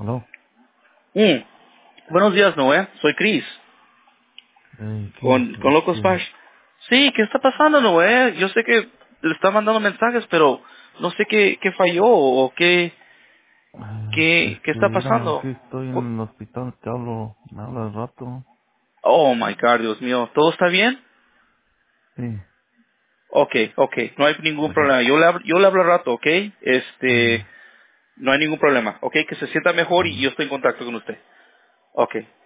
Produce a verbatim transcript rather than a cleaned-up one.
¿Aló? Mm. Buenos días, Noé. Soy Chris, Eh, ¿qué? con, con Locos Este, Splash. Sí, ¿qué está pasando, Noé? Yo sé que le está mandando mensajes, pero no sé qué, qué falló o qué, eh, qué, qué este, está mira, pasando. aquí estoy Fu- en el hospital, te hablo, me habla al rato. Oh, my God, Dios mío. ¿Todo está bien? Sí, Ok, ok. No hay ningún ajá, problema. Yo le, hablo- yo le hablo al rato, ¿ok? ándale, Este, no hay ningún problema, ¿ok? Que se sienta mejor y yo ándale. estoy en contacto con usted. Ok.